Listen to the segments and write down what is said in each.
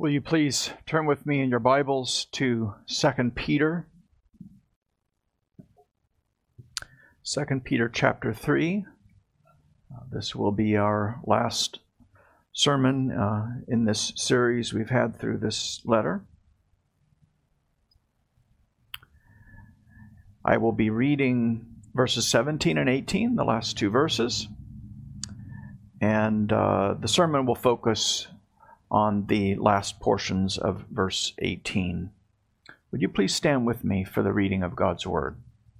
Will you please turn with me in your Bibles to 2 Peter? 2 Peter chapter 3. This will be our last sermon in this series we've had through this letter. I will be reading verses 17 and 18, the last two verses. And the sermon will focus on the last portions of verse 18. Would you please stand with me for the reading of God's Word?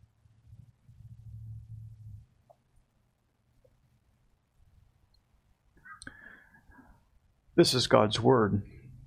This is God's Word.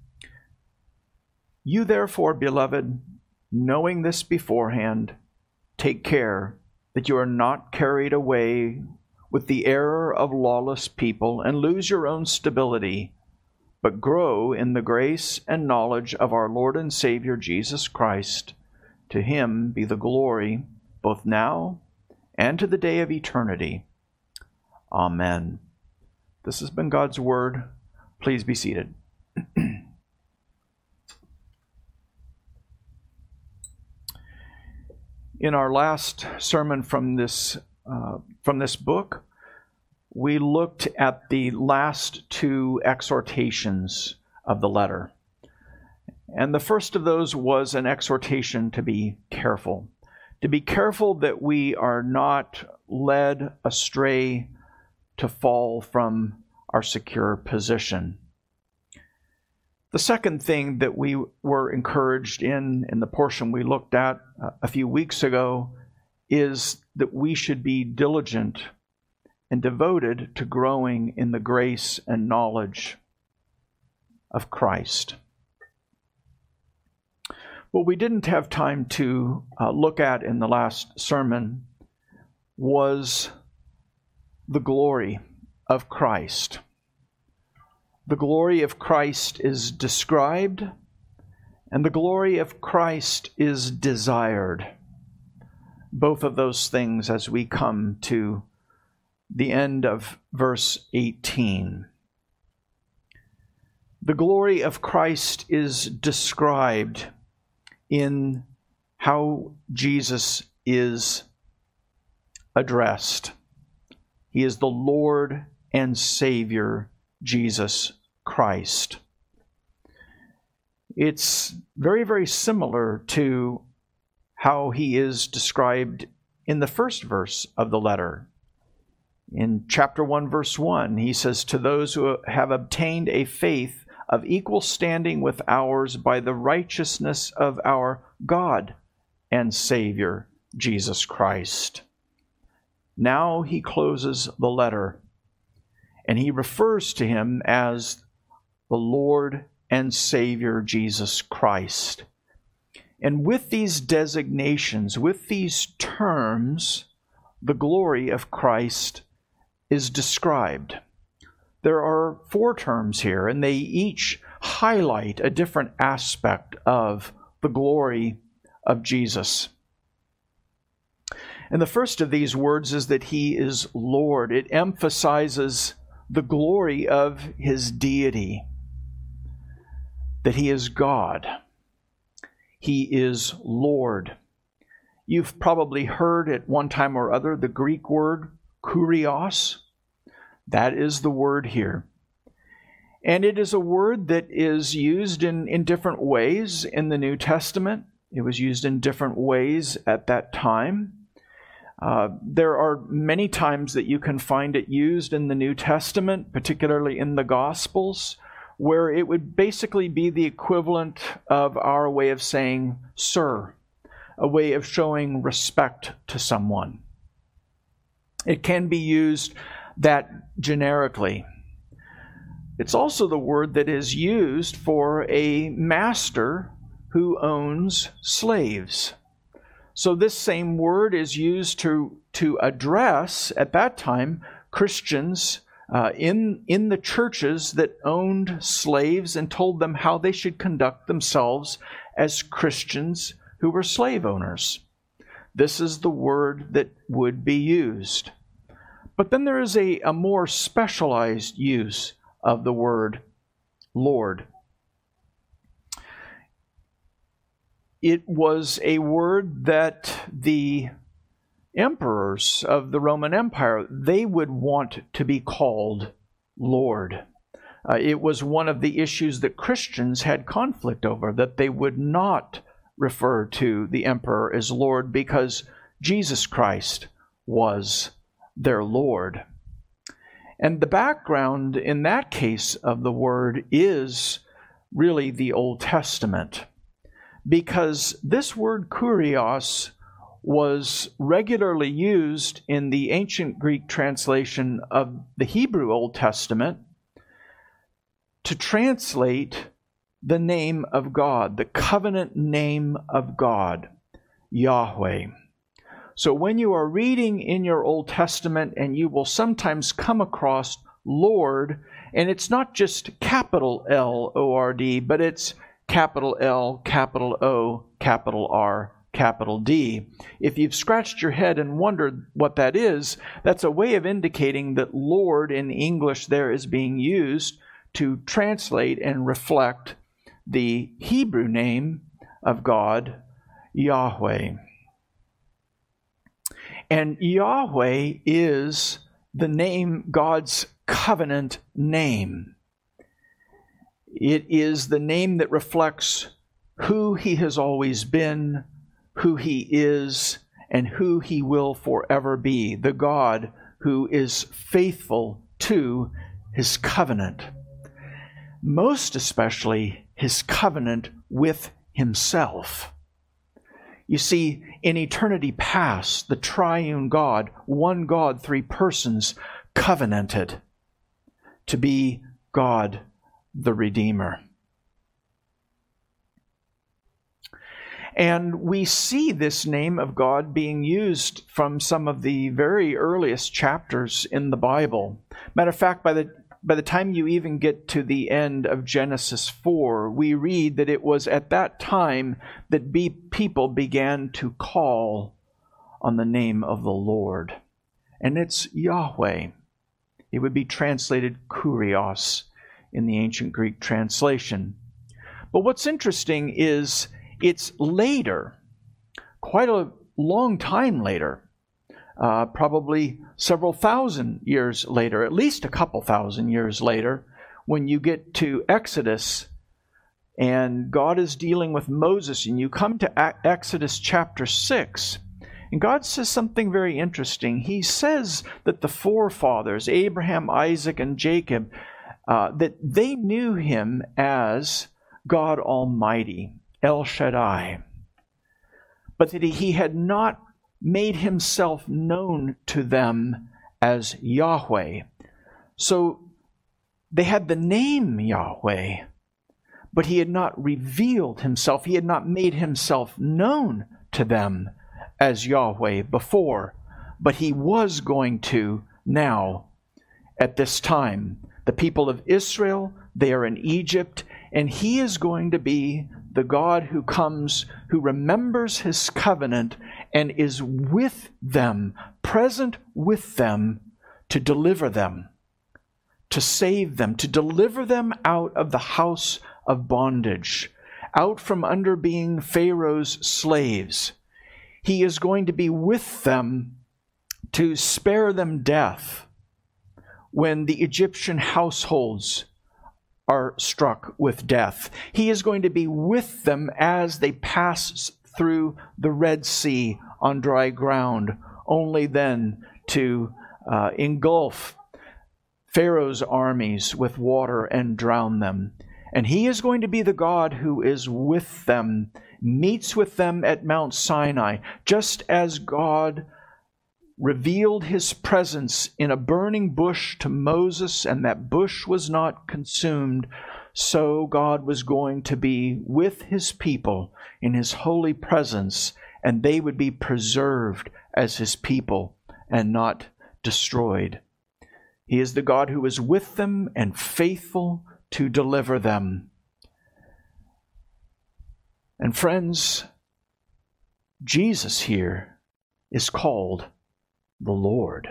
You therefore, beloved, knowing this beforehand, take care that you are not carried away with the error of lawless people and lose your own stability, but grow in the grace and knowledge of our Lord and Savior Jesus Christ. To him be the glory, both now and to the day of eternity. Amen. This has been God's Word. Please be seated. In our last sermon from this book, we looked at the last two exhortations of the letter. And the first of those was an exhortation to be careful. To be careful that we are not led astray to fall from our secure position. The second thing that we were encouraged in the portion we looked at a few weeks ago is that we should be diligent and devoted to growing in the grace and knowledge of Christ. What we didn't have time to look at in the last sermon was the glory of Christ. The glory of Christ is described, and the glory of Christ is desired. Both of those things as we come to the end of verse 18. The glory of Christ is described in how Jesus is addressed. He is the Lord and Savior, Jesus Christ. It's very, very similar to how he is described in the first verse of the letter. In chapter 1, verse 1, he says, "To those who have obtained a faith of equal standing with ours by the righteousness of our God and Savior, Jesus Christ." Now he closes the letter, and he refers to him as the Lord and Savior, Jesus Christ. And with these designations, with these terms, the glory of Christ is described. There are four terms here, and they each highlight a different aspect of the glory of Jesus. And the first of these words is that he is Lord. It emphasizes the glory of his deity, that he is God. He is Lord. You've probably heard at one time or other the Greek word kurios. That is the word here. And it is a word that is used in different ways in the New Testament. It was used in different ways at that time. There are many times that you can find it used in the New Testament, particularly in the Gospels, where it would basically be the equivalent of our way of saying sir, a way of showing respect to someone. It can be used that generically. It's also the word that is used for a master who owns slaves. So this same word is used to address, at that time, Christians in the churches that owned slaves and told them how they should conduct themselves as Christians who were slave owners. This is the word that would be used. But then there is a more specialized use of the word Lord. It was a word that the emperors of the Roman Empire, they would want to be called Lord. It was one of the issues that Christians had conflict over, that they would not refer to the emperor as Lord because Jesus Christ was their Lord. And the background in that case of the word is really the Old Testament, because this word kurios was regularly used in the ancient Greek translation of the Hebrew Old Testament to translate the name of God, the covenant name of God, Yahweh. So when you are reading in your Old Testament, and you will sometimes come across Lord, and it's not just capital L-O-R-D, but it's capital L, capital O, capital R, capital D. If you've scratched your head and wondered what that is, that's a way of indicating that Lord in English there is being used to translate and reflect the Hebrew name of God, Yahweh. And Yahweh is the name, God's covenant name. It is the name that reflects who He has always been, who He is, and who He will forever be, the God who is faithful to His covenant. Most especially His covenant with Himself. You see, in eternity past, the triune God, one God, three persons, covenanted to be God the Redeemer. And we see this name of God being used from some of the very earliest chapters in the Bible. Matter of fact, by the time you even get to the end of Genesis 4, we read that it was at that time that people began to call on the name of the Lord. And it's Yahweh. It would be translated kurios in the ancient Greek translation. But what's interesting is it's later, quite a long time later, probably several thousand years later, at least a couple thousand years later, when you get to Exodus and God is dealing with Moses, and you come to Exodus chapter 6, and God says something very interesting. He says that the forefathers, Abraham, Isaac, and Jacob, that they knew Him as God Almighty, El Shaddai, but that He had not made Himself known to them as Yahweh. So they had the name Yahweh, but He had not revealed Himself. He had not made Himself known to them as Yahweh before, but He was going to now at this time. The people of Israel, they are in Egypt, and He is going to be the God who comes, who remembers His covenant and is with them, present with them to deliver them, to save them, to deliver them out of the house of bondage, out from under being Pharaoh's slaves. He is going to be with them to spare them death when the Egyptian households are struck with death. He is going to be with them as they pass through the Red Sea on dry ground, only then to engulf Pharaoh's armies with water and drown them. And He is going to be the God who is with them, meets with them at Mount Sinai, just as God revealed His presence in a burning bush to Moses, and that bush was not consumed. So God was going to be with His people in His holy presence, and they would be preserved as His people and not destroyed. He is the God who is with them and faithful to deliver them. And friends, Jesus here is called the Lord.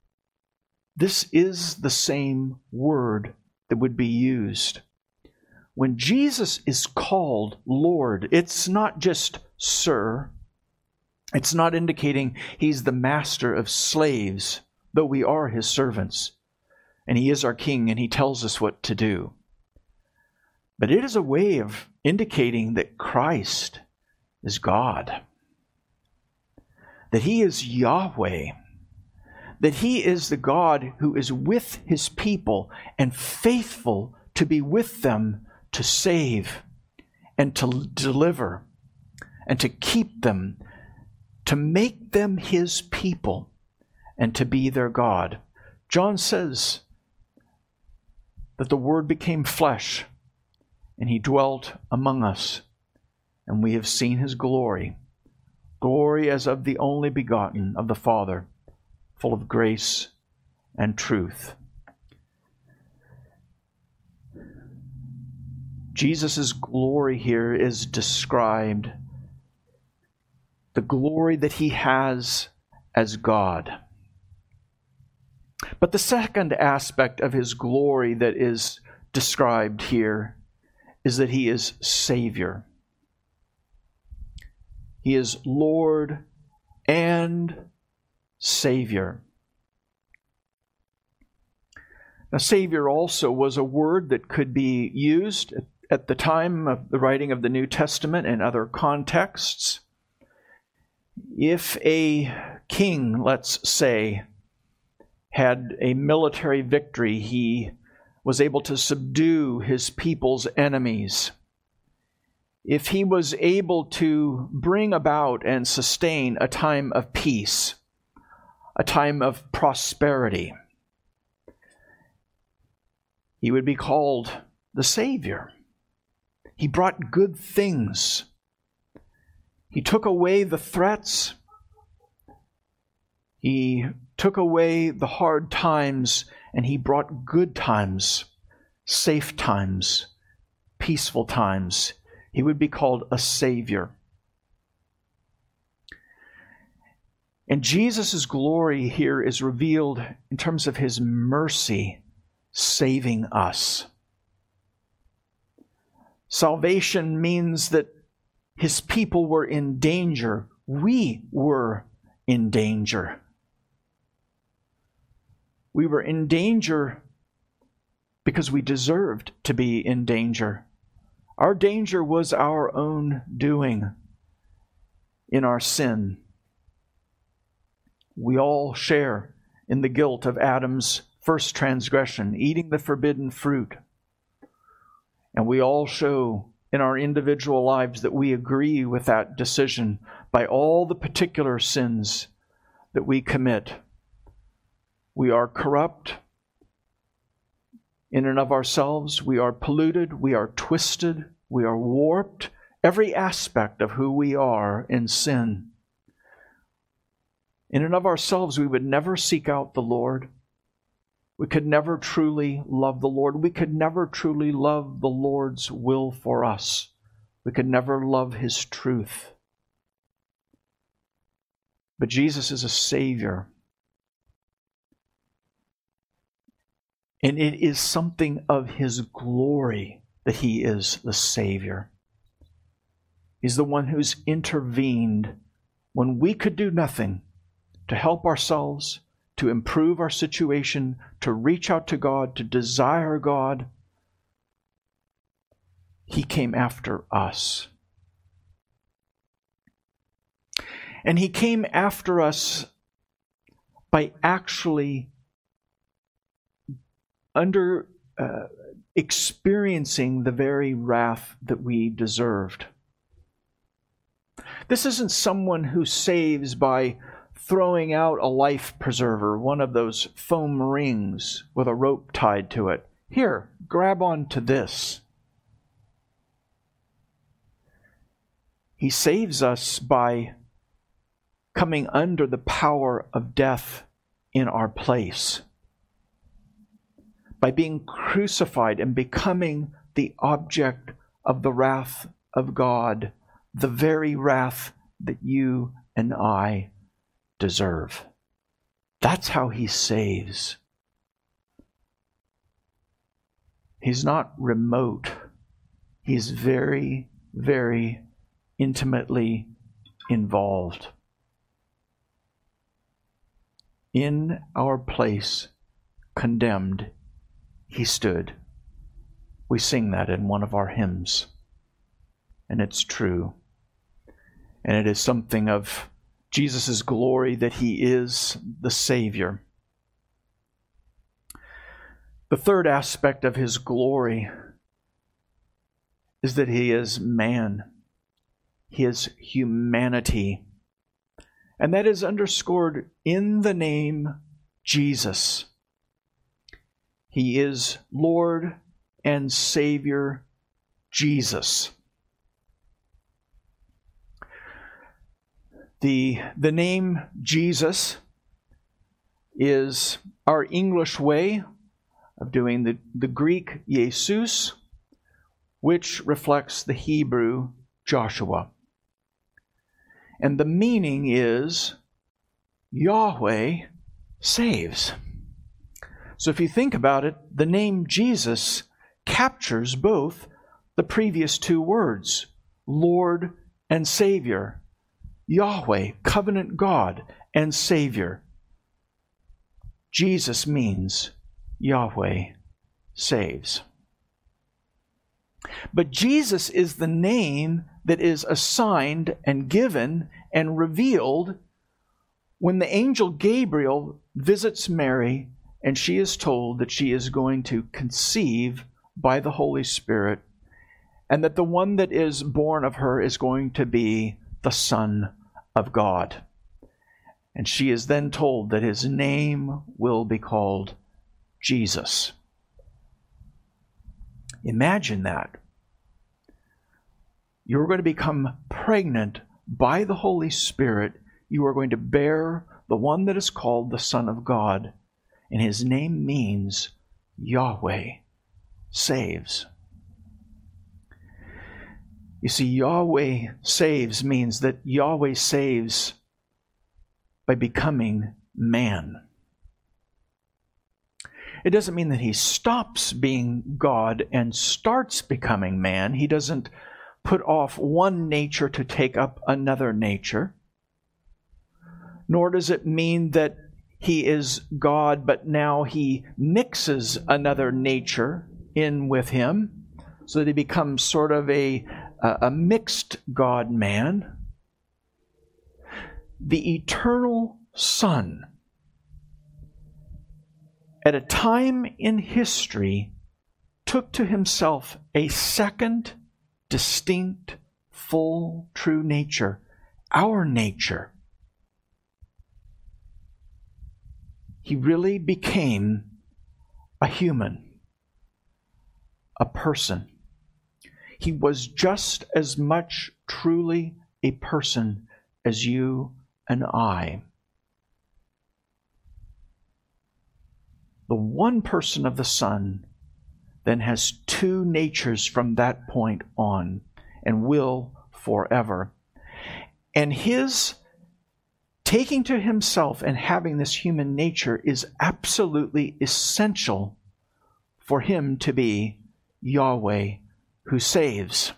This is the same word that would be used when Jesus is called Lord, it's not just Sir. It's not indicating he's the master of slaves, though we are his servants. And he is our king, and he tells us what to do. But it is a way of indicating that Christ is God, that he is Yahweh, that he is the God who is with his people and faithful to be with them to save and to deliver and to keep them, to make them his people and to be their God. John says that the Word became flesh and he dwelt among us, and we have seen his glory, glory as of the only begotten of the Father, full of grace and truth. Jesus' glory here is described, the glory that he has as God. But the second aspect of his glory that is described here is that he is Savior. He is Lord and Savior. Now, Savior also was a word that could be used at the time of the writing of the New Testament in other contexts. If a king, let's say, had a military victory, he was able to subdue his people's enemies. If he was able to bring about and sustain a time of peace, a time of prosperity, he would be called the Savior. He brought good things. He took away the threats. He took away the hard times, and he brought good times, safe times, peaceful times. He would be called a Savior. And Jesus' glory here is revealed in terms of his mercy saving us. Salvation means that his people were in danger. We were in danger. We were in danger because we deserved to be in danger. Our danger was our own doing in our sin. We all share in the guilt of Adam's first transgression, eating the forbidden fruit. And we all show in our individual lives that we agree with that decision by all the particular sins that we commit. We are corrupt in and of ourselves. We are polluted. We are twisted. We are warped. Every aspect of who we are in sin. In and of ourselves, we would never seek out the Lord. We could never truly love the Lord. We could never truly love the Lord's will for us. We could never love his truth. But Jesus is a Savior. And it is something of his glory that he is the Savior. He's the one who's intervened when we could do nothing to help ourselves, to improve our situation, to reach out to God, to desire God. He came after us. And he came after us by actually experiencing the very wrath that we deserved. This isn't someone who saves by throwing out a life preserver, one of those foam rings with a rope tied to it. Here, grab onto this. He saves us by coming under the power of death in our place, by being crucified and becoming the object of the wrath of God, the very wrath that you and I deserve. That's how he saves. He's not remote. He's very, very intimately involved. In our place, condemned, he stood. We sing that in one of our hymns. And it's true. And it is something of Jesus' glory that he is the Savior. The third aspect of his glory is that he is man. He is humanity. And that is underscored in the name Jesus. He is Lord and Savior Jesus. The name Jesus is our English way of doing the Greek Jesus, which reflects the Hebrew Joshua. And the meaning is Yahweh saves. So if you think about it, the name Jesus captures both the previous two words, Lord and Savior. Yahweh, covenant God and Savior. Jesus means Yahweh saves. But Jesus is the name that is assigned and given and revealed when the angel Gabriel visits Mary and she is told that she is going to conceive by the Holy Spirit and that the one that is born of her is going to be the Son of God. And she is then told that his name will be called Jesus. Imagine that. You're going to become pregnant by the Holy Spirit. You are going to bear the one that is called the Son of God. And his name means Yahweh saves. You see, Yahweh saves means that Yahweh saves by becoming man. It doesn't mean that he stops being God and starts becoming man. He doesn't put off one nature to take up another nature. Nor does it mean that he is God, but now he mixes another nature in with him so that he becomes sort of a mixed God-man. The eternal Son, at a time in history, took to himself a second, distinct, full, true nature, our nature. He really became a human, a person. He was just as much truly a person as you and I. The one person of the Son then has two natures from that point on and will forever. And his taking to himself and having this human nature is absolutely essential for him to be Yahweh who saves.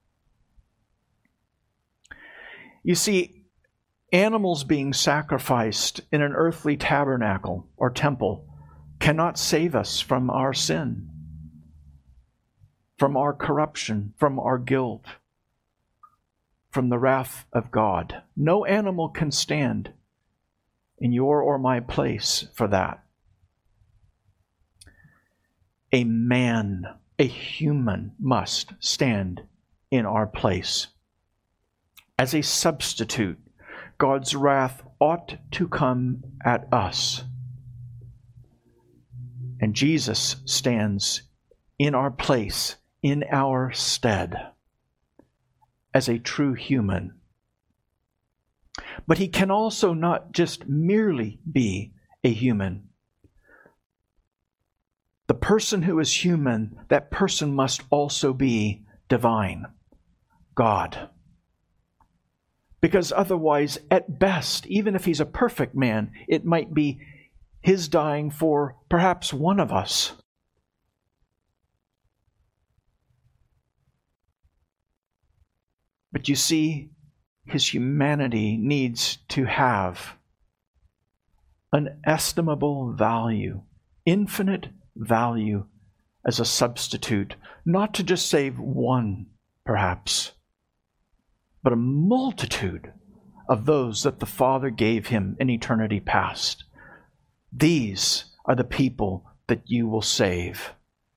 You see, animals being sacrificed in an earthly tabernacle or temple cannot save us from our sin, from our corruption, from our guilt, from the wrath of God. No animal can stand in your or my place for that. A man, a human, must stand in our place. As a substitute, God's wrath ought to come at us. And Jesus stands in our place, in our stead, as a true human. But he can also not just merely be a human. The person who is human, that person must also be divine, God. Because otherwise, at best, even if he's a perfect man, it might be his dying for perhaps one of us. But you see, his humanity needs to have an estimable value, infinite value as a substitute, not to just save one, perhaps, but a multitude of those that the Father gave him in eternity past. These are the people that you will save.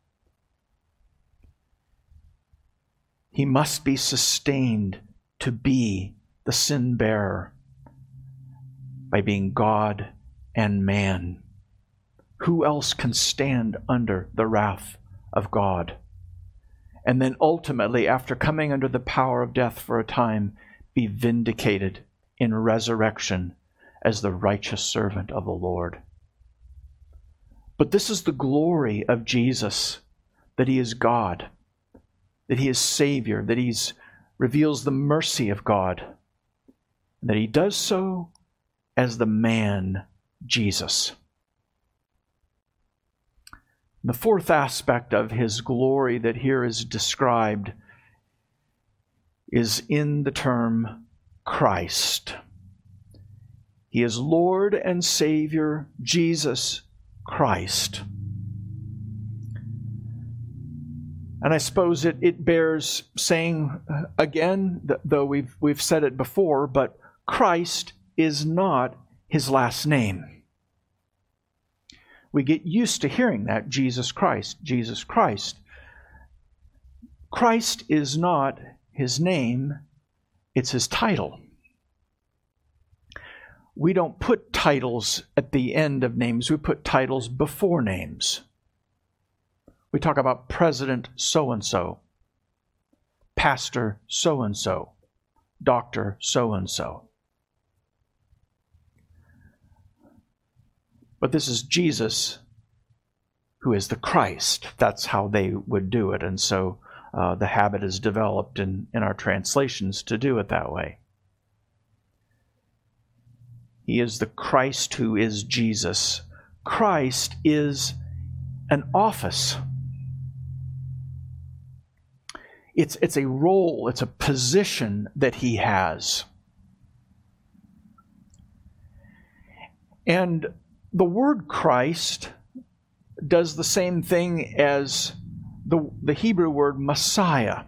He must be sustained to be the sin bearer by being God and man. Who else can stand under the wrath of God? And then ultimately, after coming under the power of death for a time, be vindicated in resurrection as the righteous servant of the Lord. But this is the glory of Jesus, that he is God, that he is Savior, that he reveals the mercy of God, and that he does so as the man Jesus. The fourth aspect of his glory that here is described is in the term Christ. He is Lord and Savior, Jesus Christ. And I suppose it bears saying again, though we've said it before, but Christ is not his last name. We get used to hearing that, Jesus Christ, Jesus Christ. Christ is not his name, it's his title. We don't put titles at the end of names, we put titles before names. We talk about President so-and-so, Pastor so-and-so, Doctor so-and-so. But this is Jesus, who is the Christ. That's how they would do it. And so the habit is developed in our translations to do it that way. He is the Christ who is Jesus. Christ is an office. It's a role, it's a position that he has. And the word Christ does the same thing as the Hebrew word Messiah.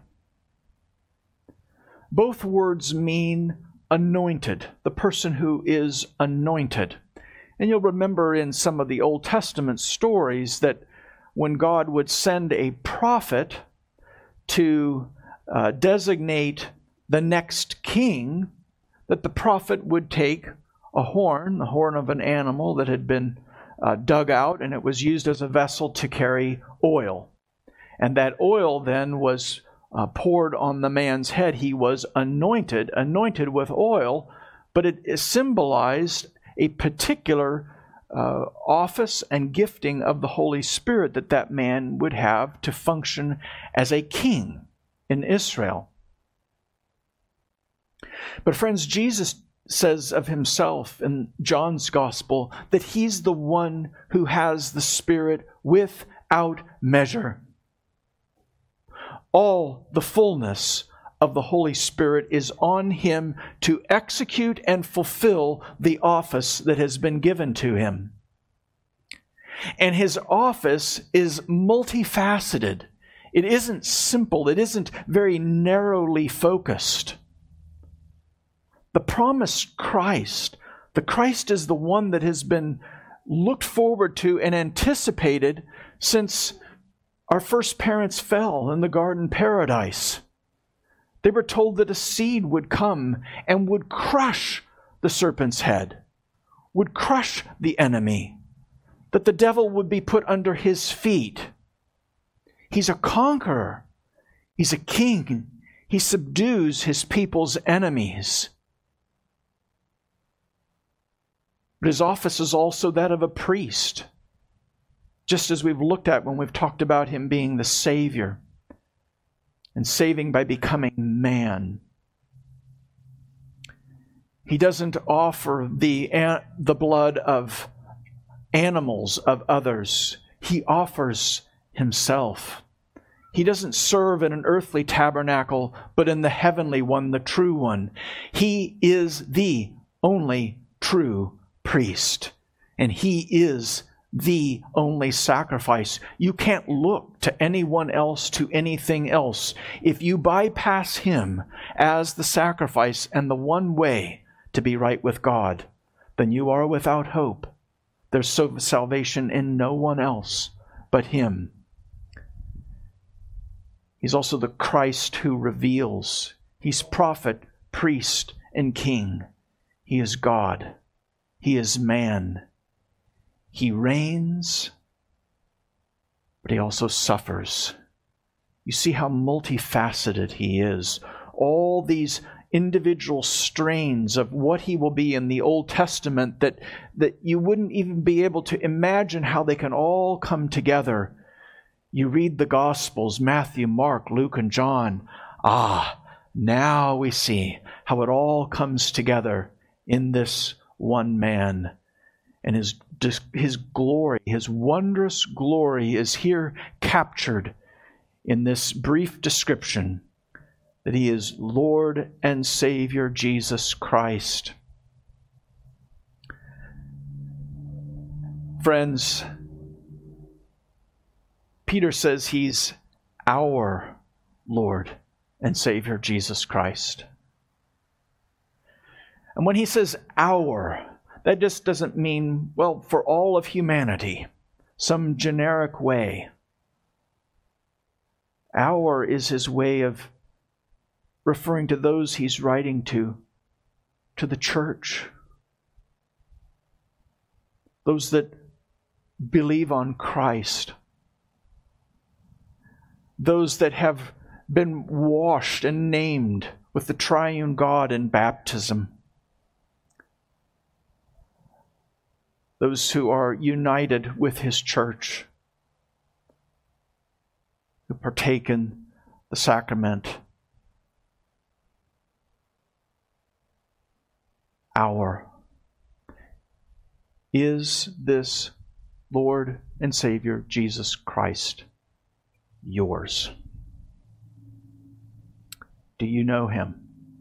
Both words mean anointed, the person who is anointed. And you'll remember in some of the Old Testament stories that when God would send a prophet to designate the next king, that the prophet would take a horn, the horn of an animal that had been dug out, and it was used as a vessel to carry oil. And that oil then was poured on the man's head. He was anointed with oil, but it symbolized a particular office and gifting of the Holy Spirit that man would have to function as a king in Israel. But friends, Jesus says of himself in John's Gospel that he's the one who has the Spirit without measure. All the fullness of the Holy Spirit is on him to execute and fulfill the office that has been given to him. And his office is multifaceted. It isn't simple. It isn't very narrowly focused. The promised Christ, the Christ is the one that has been looked forward to and anticipated since our first parents fell in the garden paradise. They were told that a seed would come and would crush the serpent's head, would crush the enemy, that the devil would be put under his feet. He's a conqueror. He's a king. He subdues his people's enemies. But his office is also that of a priest, just as we've looked at when we've talked about him being the Savior and saving by becoming man. He doesn't offer the blood of animals, of others. He offers himself. He doesn't serve in an earthly tabernacle, but in the heavenly one, the true one. He is the only true priest, and He is the only sacrifice. You can't look to anyone else, to anything else. If you bypass Him as the sacrifice and the one way to be right with God, then you are without hope. There's salvation in no one else but Him. He's also the Christ who reveals. He's prophet, priest, and king. He is God. He is man. He reigns, but He also suffers. You see how multifaceted He is. All these individual strains of what He will be in the Old Testament that you wouldn't even be able to imagine how they can all come together. You read the Gospels, Matthew, Mark, Luke, and John. Now we see how it all comes together in this one man. And His glory, His wondrous glory is here captured in this brief description that He is Lord and Savior Jesus Christ. Friends, Peter says He's our Lord and Savior Jesus Christ. And when he says our, that just doesn't mean, well, for all of humanity, some generic way. Our is His way of referring to those He's writing to the church. Those that believe on Christ. Those that have been washed and named with the triune God in baptism. Those who are united with His church, who partake in the sacrament. Is this Lord and Savior Jesus Christ yours? Do you know Him?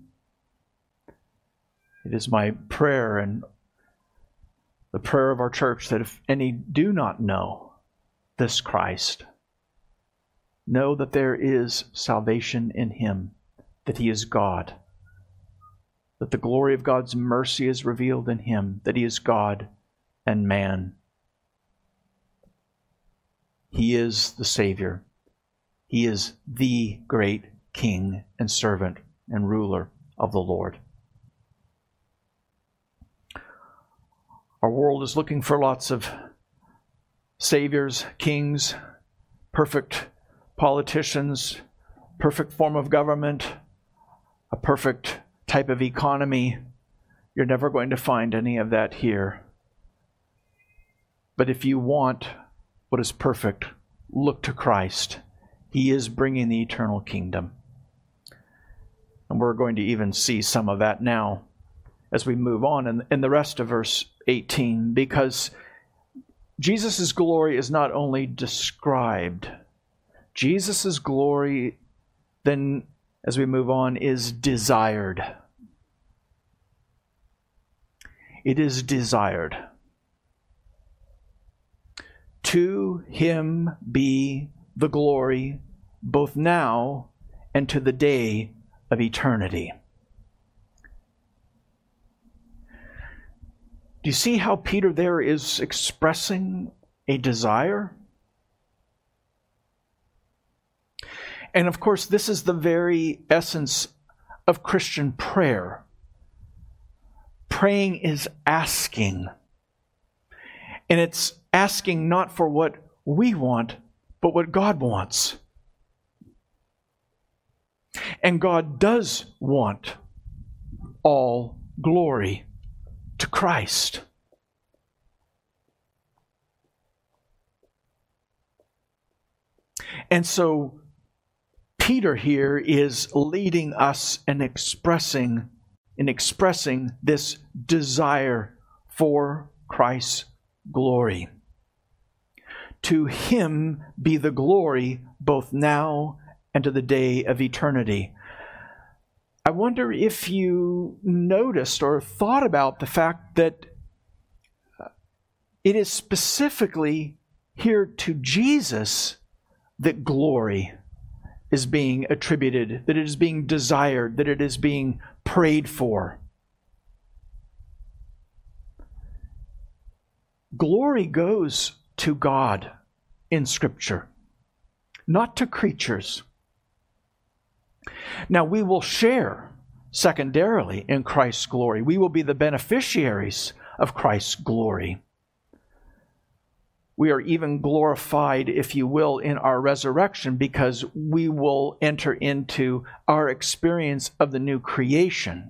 It is my prayer and the prayer of our church that if any do not know this Christ, know that there is salvation in Him, that He is God, that the glory of God's mercy is revealed in Him, that He is God and man. He is the Savior. He is the great King and servant and ruler of the Lord. Our world is looking for lots of saviors, kings, perfect politicians, perfect form of government, a perfect type of economy. You're never going to find any of that here. But if you want what is perfect, look to Christ. He is bringing the eternal kingdom. And we're going to even see some of that now as we move on in the rest of verse 18, because Jesus' glory is not only described, Jesus' glory then, as we move on, is desired. It is desired. To Him be the glory both now and to the day of eternity. Do you see how Peter there is expressing a desire? And of course, this is the very essence of Christian prayer. Praying is asking. And it's asking not for what we want, but what God wants. And God does want all glory to Christ. And so Peter here is leading us in expressing this desire for Christ's glory. To him be the glory both now and to the day of eternity. I wonder if you noticed or thought about the fact that it is specifically here to Jesus that glory is being attributed, that it is being desired, that it is being prayed for. Glory goes to God in Scripture, not to creatures. Now, we will share secondarily in Christ's glory. We will be the beneficiaries of Christ's glory. We are even glorified, if you will, in our resurrection, because we will enter into our experience of the new creation.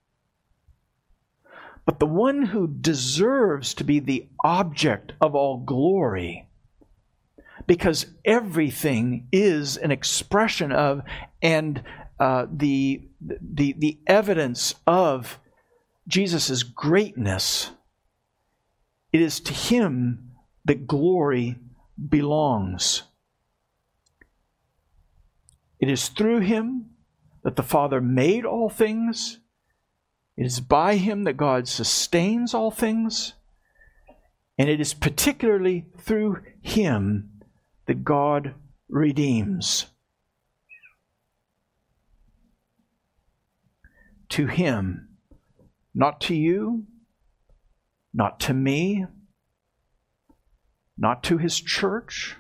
But the one who deserves to be the object of all glory, because everything is an expression of and the evidence of Jesus' greatness, it is to him that glory belongs. It is through him that the Father made all things. It is by him that God sustains all things. And it is particularly through him that God redeems. To him, not to you, not to me, not to his church,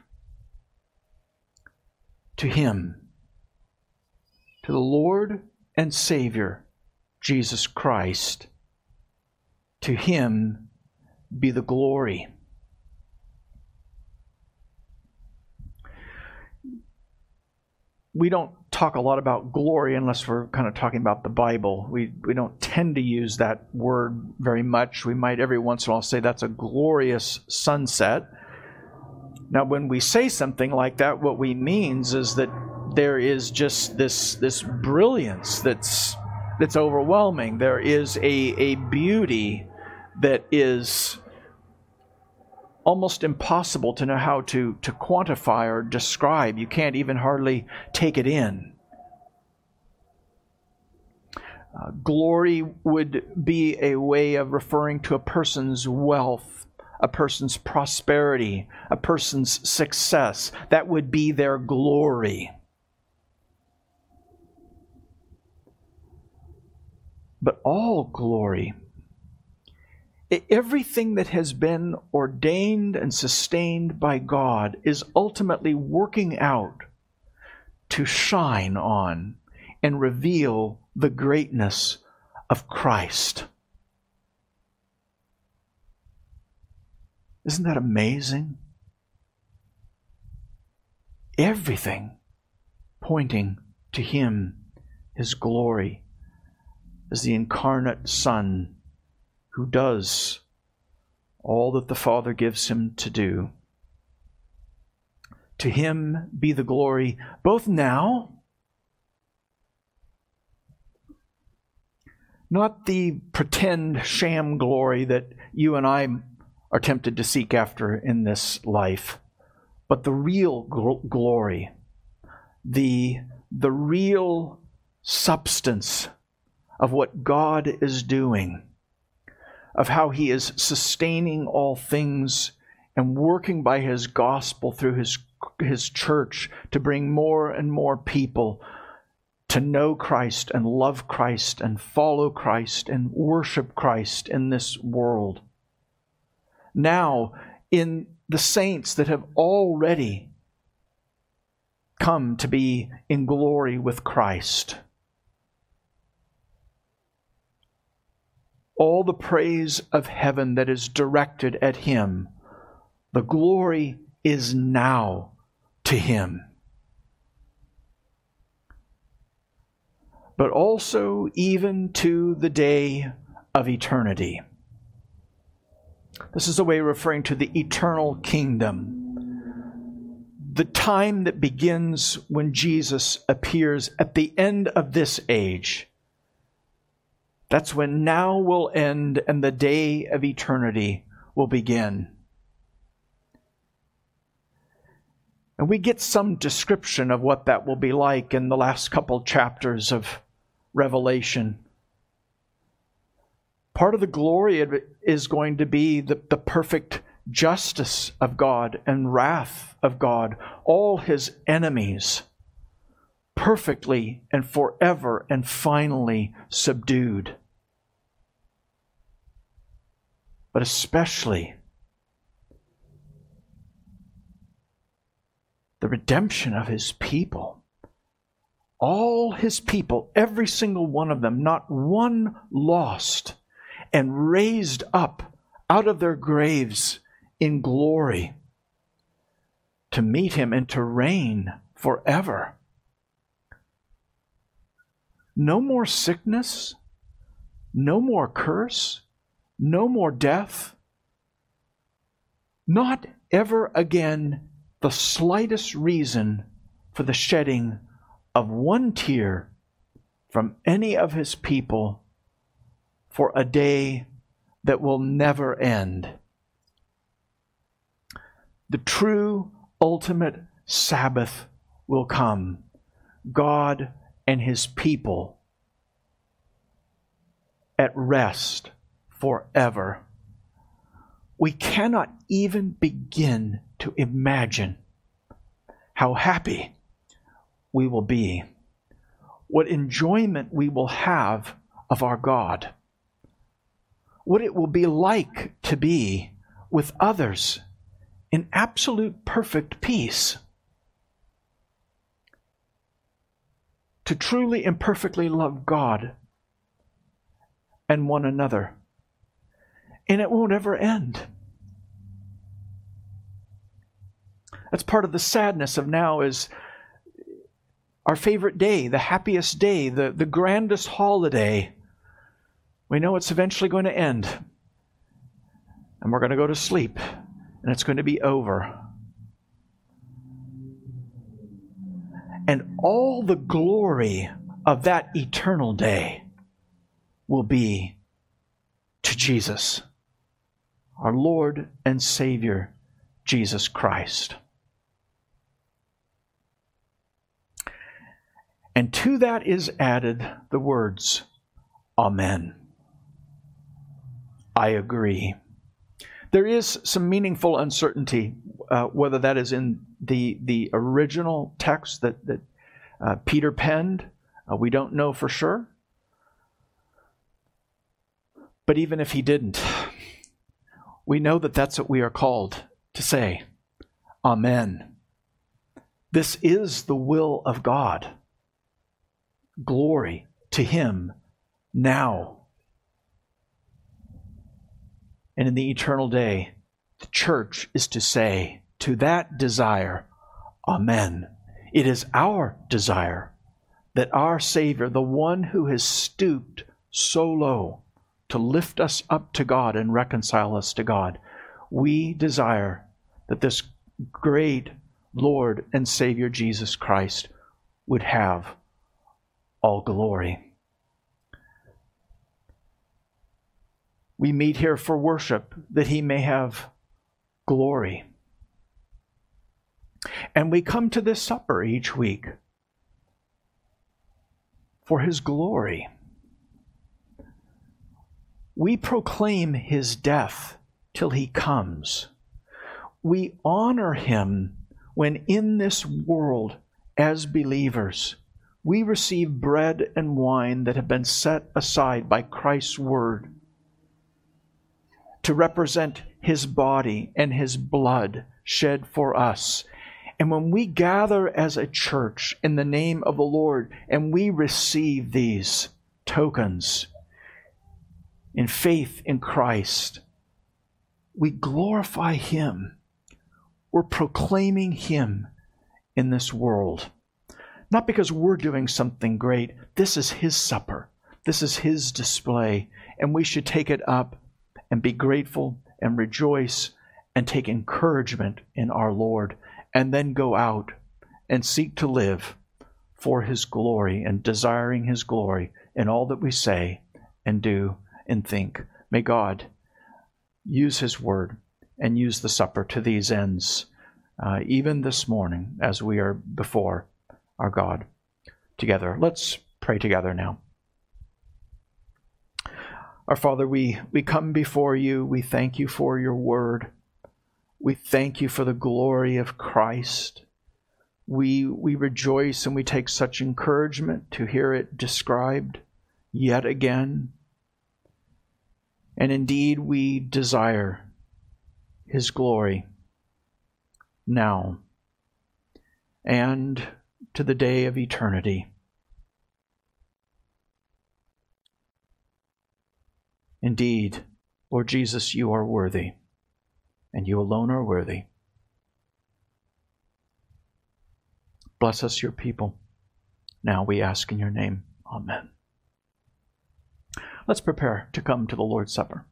to him, to the Lord and Savior, Jesus Christ. To him be the glory. We don't talk a lot about glory unless we're kind of talking about the Bible. We don't tend to use that word very much. We might every once in a while say that's a glorious sunset. Now, when we say something like that, what we means is that there is just this brilliance that's overwhelming. There is a beauty that is almost impossible to know how to quantify or describe. You can't even hardly take it in. Glory would be a way of referring to a person's wealth, a person's prosperity, a person's success. That would be their glory. But all glory, everything that has been ordained and sustained by God, is ultimately working out to shine on and reveal the greatness of Christ. Isn't that amazing? Everything pointing to him, his glory, as the incarnate Son who does all that the Father gives him to do. To him be the glory both now, not the pretend sham glory that you and I are tempted to seek after in this life, but the real glory, the real substance of what God is doing, of how he is sustaining all things and working by his gospel through his church to bring more and more people to know Christ and love Christ and follow Christ and worship Christ in this world. Now, in the saints that have already come to be in glory with Christ, all the praise of heaven that is directed at him, the glory is now to him. But also even to the day of eternity. This is a way of referring to the eternal kingdom. The time that begins when Jesus appears at the end of this age. That's when now will end and the day of eternity will begin. And we get some description of what that will be like in the last couple chapters of Revelation. Part of the glory of it is going to be the perfect justice of God and wrath of God. All his enemies perfectly and forever and finally subdued. But especially the redemption of his people. All his people, every single one of them, not one lost, and raised up out of their graves in glory to meet him and to reign forever. No more sickness, no more curse, no more death, not ever again the slightest reason for the shedding of one tear from any of his people for a day that will never end. The true, ultimate Sabbath will come. God and his people at rest forever. We cannot even begin to imagine how happy we will be, what enjoyment we will have of our God, what it will be like to be with others in absolute perfect peace, to truly and perfectly love God and one another. And it won't ever end. That's part of the sadness of now is our favorite day, the happiest day, the grandest holiday. We know it's eventually going to end. And we're going to go to sleep. And it's going to be over. And all the glory of that eternal day will be to Jesus, our Lord and Savior, Jesus Christ. And to that is added the words, Amen. I agree. There is some meaningful uncertainty, whether that is in the original text that Peter penned. We don't know for sure. But even if he didn't, we know that that's what we are called to say. Amen. This is the will of God. Glory to him now. And in the eternal day, the church is to say to that desire, Amen. It is our desire that our Savior, the one who has stooped so low to lift us up to God and reconcile us to God, we desire that this great Lord and Savior Jesus Christ would have all glory. We meet here for worship that he may have glory. And we come to this supper each week for his glory. We proclaim his death till he comes. We honor him when in this world, as believers, we receive bread and wine that have been set aside by Christ's word to represent his body and his blood shed for us. And when we gather as a church in the name of the Lord and we receive these tokens in faith in Christ, we glorify him. We're proclaiming him in this world. Not because we're doing something great. This is his supper. This is his display. And we should take it up and be grateful and rejoice and take encouragement in our Lord, and then go out and seek to live for his glory and desiring his glory in all that we say and do and think. May God use his word and use the supper to these ends. even this morning as we are before our God together. Let's pray together now. Our Father, we come before you. We thank you for your word. We thank you for the glory of Christ. We rejoice and we take such encouragement to hear it described yet again. And indeed, we desire his glory now and to the day of eternity. Indeed, Lord Jesus, you are worthy, and you alone are worthy. Bless us, your people. Now we ask in your name. Amen. Let's prepare to come to the Lord's Supper.